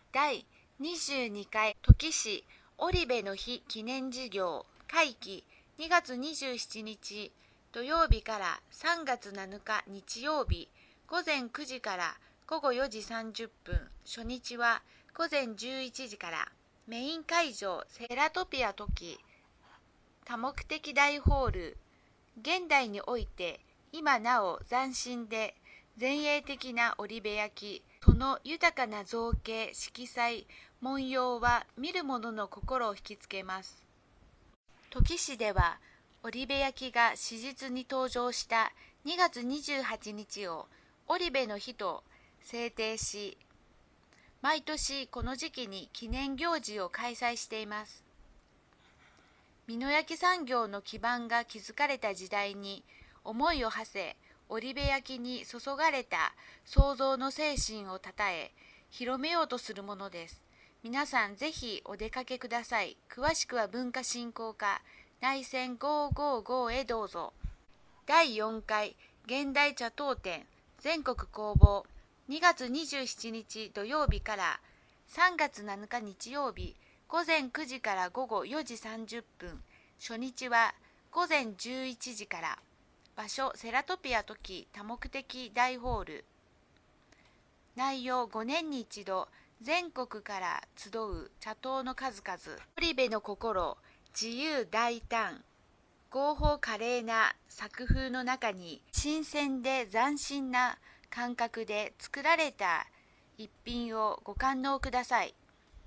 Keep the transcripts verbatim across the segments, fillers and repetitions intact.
だいにじゅうにかい土岐市織部の日記念事業会期にがつにじゅうしちにち土曜日からさんがつなのか日曜日ごぜんくじからごごよじさんじゅっぷん、初日はごぜんじゅういちじから。メイン会場セラトピアトキ多目的大ホール。現代において今なお斬新で前衛的な織部焼、その豊かな造形色彩文様は見る者の心を引きつけます。土岐市では織部焼が史実に登場したにがつにじゅうはちにちを織部の日と制定し、毎年この時期に記念行事を開催しています。美濃焼産業の基盤が築かれた時代に思いを馳せ、織部焼に注がれた創造の精神をたたえ、広めようとするものです。皆さんぜひお出かけください。詳しくは文化振興課内線ごーごーごーへどうぞ。だいよんかい現代茶刀展全国公募にがつにじゅうしちにち土曜日からさんがつなのか日曜日ごぜんくじからごごよじさんじゅっぷん、初日はごぜんじゅういちじから。場所セラトピアトキ多目的大ホール。内容ごねんに一度全国から集う茶刀の数々。織部の心、自由大胆合法華麗な作風の中に新鮮で斬新な感覚で作られた一品をご堪能ください。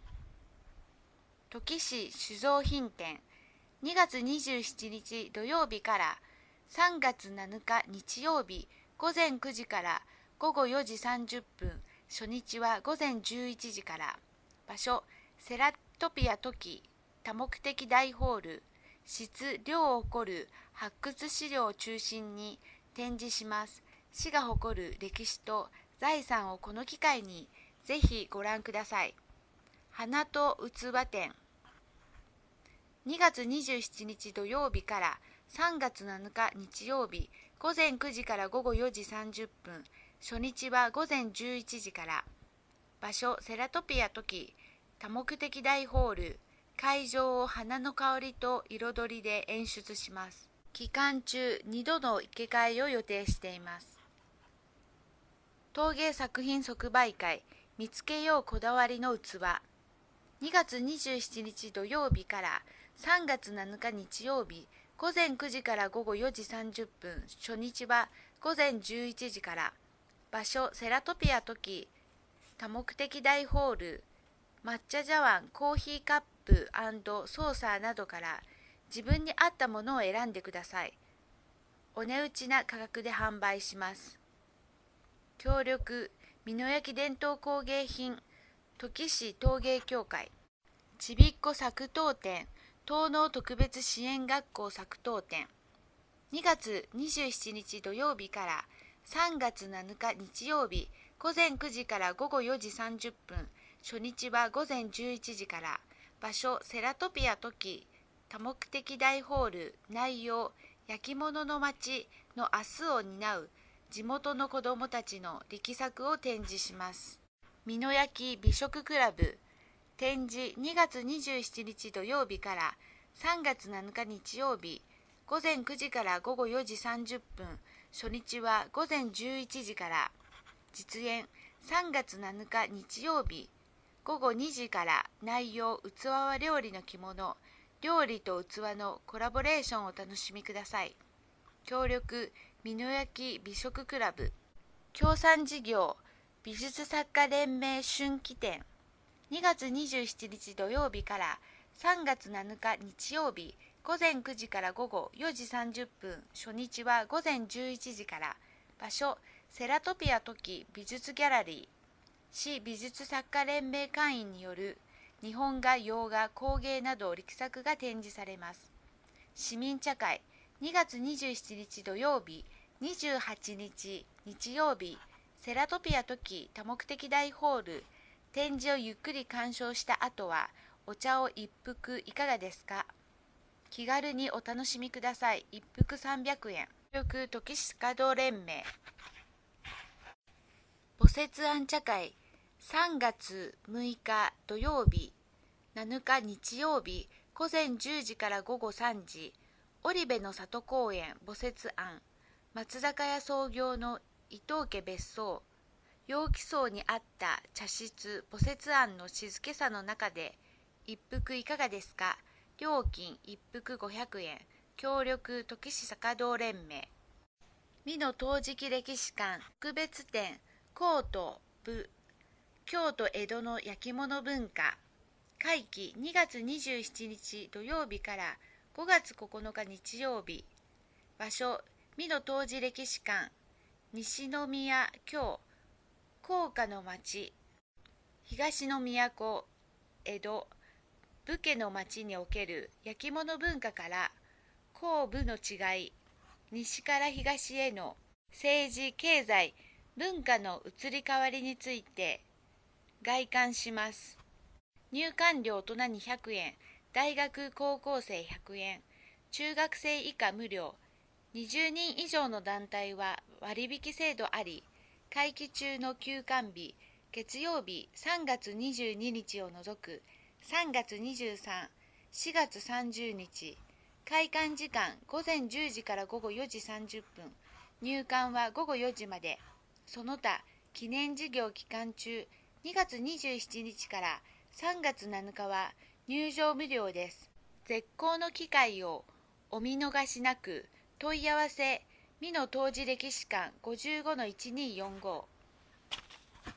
土岐市酒造品展にがつにじゅうしちにち土曜日からさんがつなのか日曜日ごぜんくじからごごよじさんじゅっぷん、初日はごぜんじゅういちじから。場所セラトピアトキ多目的大ホール。質量を誇る発掘資料を中心に展示します。市が誇る歴史と財産をこの機会にぜひご覧ください。花と器展にがつにじゅうしちにち土曜日からさんがつなのか日曜日ごぜんくじからごごよじさんじゅっぷん、初日はごぜんじゅういちじから。場所セラトピアトキ多目的大ホール。会場を花の香りと彩りで演出します。期間中にどの生け替えを予定しています。陶芸作品即売会見つけようこだわりの器。にがつにじゅうしちにち土曜日からさんがつなのか日曜日ごぜんくじからごごよじさんじゅっぷん、初日はごぜんじゅういちじから。場所セラトピアトキ多目的大ホール。抹茶茶碗、コーヒーカップ&ソーサーなどから自分に合ったものを選んでください。お値打ちな価格で販売します。協力美濃焼伝統工芸品土岐市陶芸協会。ちびっこ作陶展東農特別支援学校作陶展にがつにじゅうしちにち土曜日からさんがつなのか日曜日ごぜんくじからごごよじさんじゅっぷん、初日はごぜんじゅういちじから。場所セラトピアトキ多目的大ホール。内容焼き物の街の明日を担う地元の子どもたちの力作を展示します。美濃焼美食クラブ。展示にがつにじゅうしちにち土曜日からさんがつなのか日曜日ごぜんくじからごごよじさんじゅっぷん、初日はごぜんじゅういちじから。実演さんがつなのか日曜日ごごにじから。内容器は料理の着物。料理と器のコラボレーションをお楽しみください。協力美濃焼美食クラブ。協賛事業美術作家連盟春季展にがつにじゅうしちにち土曜日からさんがつなのか日曜日ごぜんくじからごごよじさんじゅっぷん、初日はごぜんじゅういちじから。場所セラトピアトキ美術ギャラリー。市美術作家連盟会員による日本画、洋画、工芸など力作が展示されます。市民茶会にがつにじゅうしちにち土曜日にじゅうはちにち日曜日セラトピアトキ多目的大ホール。展示をゆっくり鑑賞した後はお茶を一服いかがですか。気軽にお楽しみください。一服さんびゃくえん。協力土岐市華道連盟。墓節庵茶会さんがつむいか土曜日、なのか日曜日、午前じゅうじから午後さんじ、織部の里公園墓設庵、松坂屋創業の伊藤家別荘、陽気荘にあった茶室墓設庵の静けさの中で、一服いかがですか？料金一服ごひゃくえん。協力時志坂道連盟。美濃陶磁器歴史館特別展京都部京都江戸の焼き物文化。会期にがつにじゅうしちにち土曜日からごがつここのか日曜日。場所美濃陶磁歴史館西宮京甲賀の町東の都江戸武家の町における焼き物文化から甲部の違い、西から東への政治経済文化の移り変わりについて概観します。入館料大人にひゃくえん、大学高校生ひゃくえん、中学生以下無料、にじゅうにん以上の団体は割引制度あり、会期中の休館日、月曜日さんがつにじゅうににちを除くさんがつにじゅうさん、しがつさんじゅうにち、開館時間午前じゅうじから午後よじさんじゅっぷん、入館は午後よじまで。その他、記念事業期間中、にがつにじゅうしちにちからさんがつなのかは入場無料です。絶好の機会をお見逃しなく。問い合わせ、美濃陶磁歴史館 ごじゅうごのいちにーよんご。